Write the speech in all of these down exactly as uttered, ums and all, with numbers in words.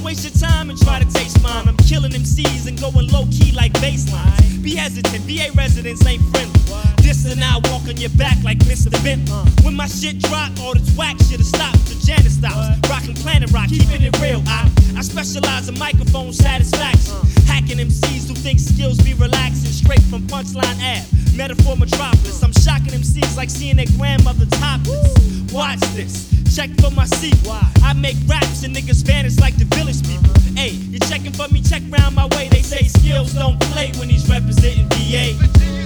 waste your time and try to taste mine. I'm killing M Cs and going low key like baselines. Be hesitant, V A residents ain't friendly. This and I walk on your back like Mister Bentley. When my shit drop, all this whack shit'll stop. The Janet stops, rockin' Planet Rock, keeping it real. I, I specialize in microphone satisfaction, hacking M Cs who think skills be relaxing. Straight from Punchline Ave, Metaphor Metropolis. I'm shocking M Cs like seeing their grandmother topless. Watch this, check for my sequel. I make raps and niggas vanish like the village people. Hey, you checking for me? Check round my way. They say skills don't play when he's representing V A.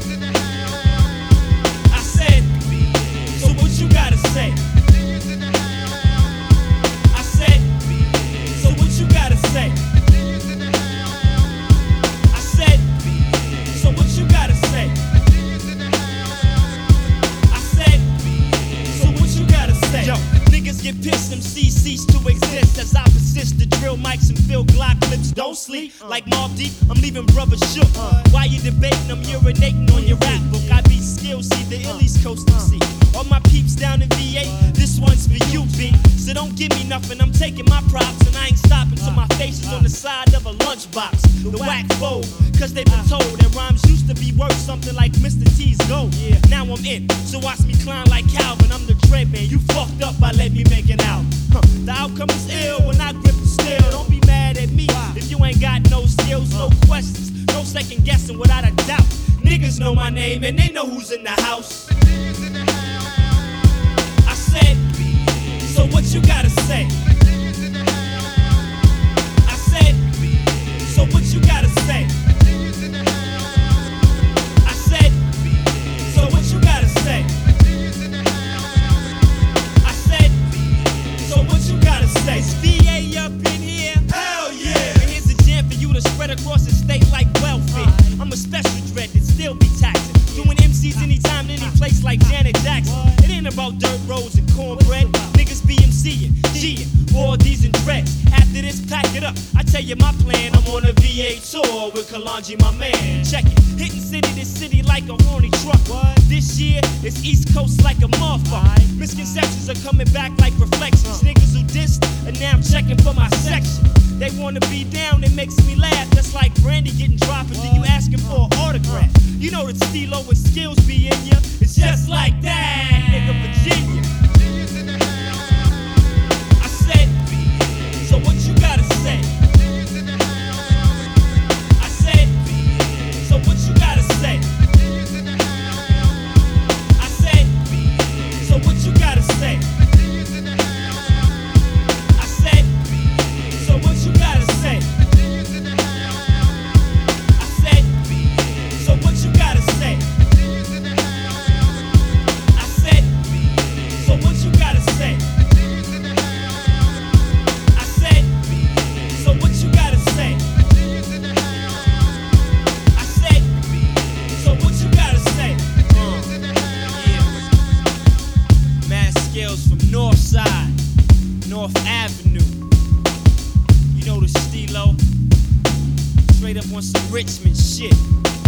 I said, so what you gotta say? I said, so what you gotta say? I said, so what you gotta say? I said, so what you gotta say? Yo, niggas get pissed, M Cs cease to exist as I persist to drill mics and fill Glock clips. Don't sleep like Mobb Deep, I'm leaving brothers shook. While you debating, I'm urinating on your rap book. I beat Skills, see the ill East Coast M C. All my peeps down in V A, this one's for you, B. So don't give me nothing, I'm taking my props, and I ain't stopping till my face is on the side of a lunchbox. The whack fold, cause they've been told that rhymes used to be worth something like Mister T's gold. Now I'm in, so watch me climb like Calvin. I'm the dread man, you fucked up by letting me make it out. Huh. The outcome is ill when I grip the steel. Don't be mad at me if you ain't got no skills, no questions, no second guessing without a doubt. Niggas know my name and they know who's in the house. I said, so what you gotta say? I said, so what you gotta say? I said, so what you gotta say? I said, so what you gotta say? Is V A up in here? Hell yeah! And here's a jam for you to spread across the state like welfare. I'm a special dread that still be taxing. Doing M Cs anytime, any place like Janet Jackson. It ain't about dirt roads and cornbread. Niggas be MCing, G'ing, all these and dreads. After this, pack it up. I tell you my plan. I'm on a V A tour with Kalanji, my man. Check it, hitting city to city like a horny truck. This year, it's East Coast like a motherfucker. Misconceptions are coming back like reflections. Niggas who dissed, and now I'm checking for my section. They wanna be down, it makes me laugh. That's like Brandy getting dropped, and then you asking for an autograph. You know that Stilo and Skills be in ya. It's just like that, nigga, Virginia. I said, so what you gotta say? I said, so what you gotta say? I said, so what you gotta say? I said, so what you gotta say? I said, so what you gotta say? I said, so what you gotta say? I said, so what you gotta say? I said, so what you gotta say? Uh, yeah. Mad Skills from North Side, North Avenue. You know the Stilo. Straight up on some Richmond shit.